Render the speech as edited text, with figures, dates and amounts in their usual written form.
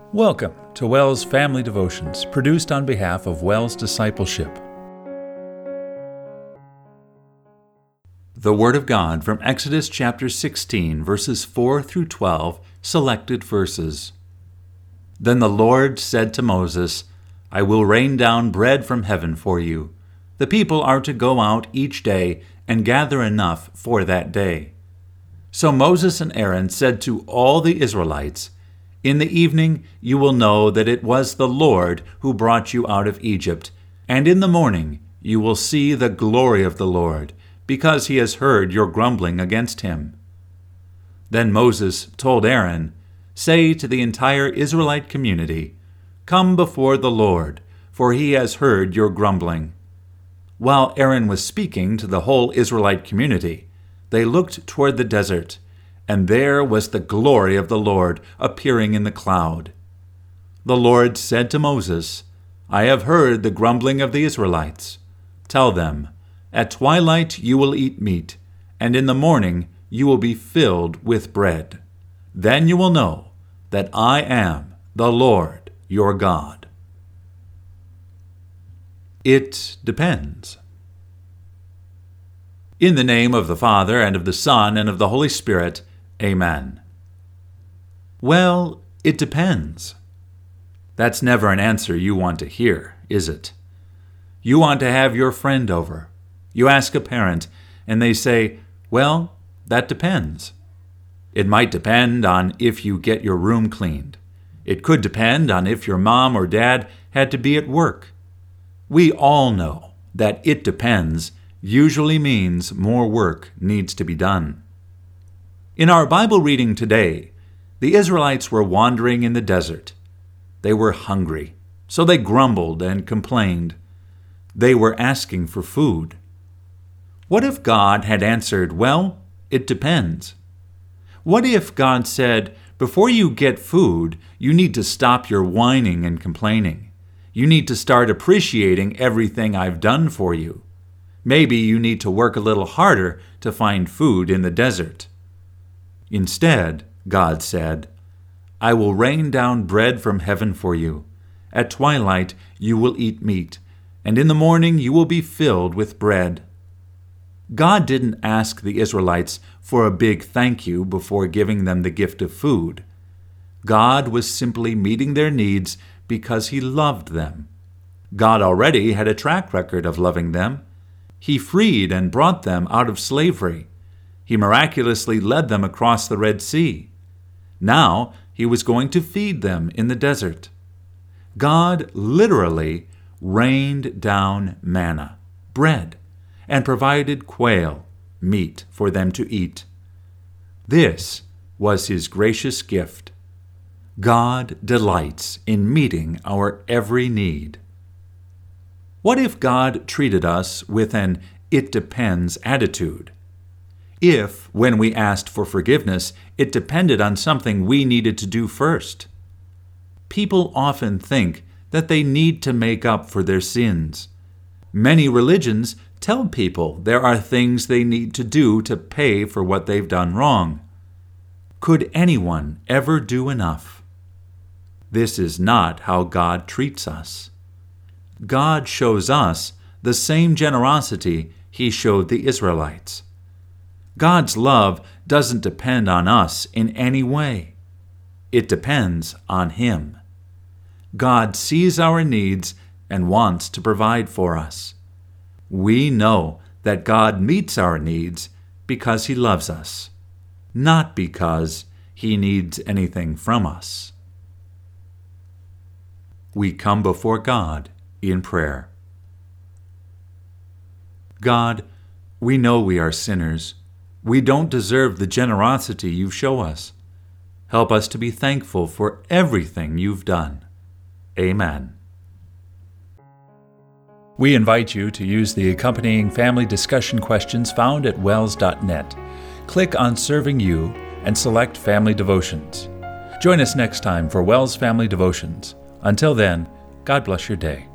Welcome to WELS Family Devotions, produced on behalf of WELS Discipleship. The Word of God from Exodus chapter 16, verses 4 through 12, selected verses. Then the Lord said to Moses, I will rain down bread from heaven for you. The people are to go out each day and gather enough for that day. So Moses and Aaron said to all the Israelites, In the evening you will know that it was the Lord who brought you out of Egypt, and in the morning you will see the glory of the Lord, because he has heard your grumbling against him. Then Moses told Aaron, Say to the entire Israelite community, Come before the Lord, for he has heard your grumbling. While Aaron was speaking to the whole Israelite community, they looked toward the desert, and there was the glory of the Lord appearing in the cloud. The Lord said to Moses, I have heard the grumbling of the Israelites. Tell them, At twilight you will eat meat, and in the morning you will be filled with bread. Then you will know that I am the Lord your God. It depends. In the name of the Father, and of the Son, and of the Holy Spirit, Amen. Well, it depends. That's never an answer you want to hear, is it? You want to have your friend over. You ask a parent, and they say, Well, that depends. It might depend on if you get your room cleaned. It could depend on if your mom or dad had to be at work. We all know that it depends usually means more work needs to be done. In our Bible reading today, the Israelites were wandering in the desert. They were hungry, so they grumbled and complained. They were asking for food. What if God had answered, Well, it depends? What if God said, Before you get food, you need to stop your whining and complaining. You need to start appreciating everything I've done for you. Maybe you need to work a little harder to find food in the desert. Instead, God said, I will rain down bread from heaven for you. At twilight you will eat meat, and in the morning you will be filled with bread. God didn't ask the Israelites for a big thank you before giving them the gift of food. God was simply meeting their needs because He loved them. God already had a track record of loving them. He freed and brought them out of slavery. He miraculously led them across the Red Sea. Now He was going to feed them in the desert. God literally rained down manna, bread, and provided quail, meat, for them to eat. This was His gracious gift. God delights in meeting our every need. What if God treated us with an it depends attitude? If, when we asked for forgiveness, it depended on something we needed to do first? People often think that they need to make up for their sins. Many religions tell people there are things they need to do to pay for what they've done wrong. Could anyone ever do enough? This is not how God treats us. God shows us the same generosity He showed the Israelites. God's love doesn't depend on us in any way. It depends on Him. God sees our needs and wants to provide for us. We know that God meets our needs because He loves us, not because He needs anything from us. We come before God in prayer. God, we know we are sinners. We don't deserve the generosity You show us. Help us to be thankful for everything You've done. Amen. We invite you to use the accompanying family discussion questions found at wels.net. Click on Serving You and select Family Devotions. Join us next time for WELS Family Devotions. Until then, God bless your day.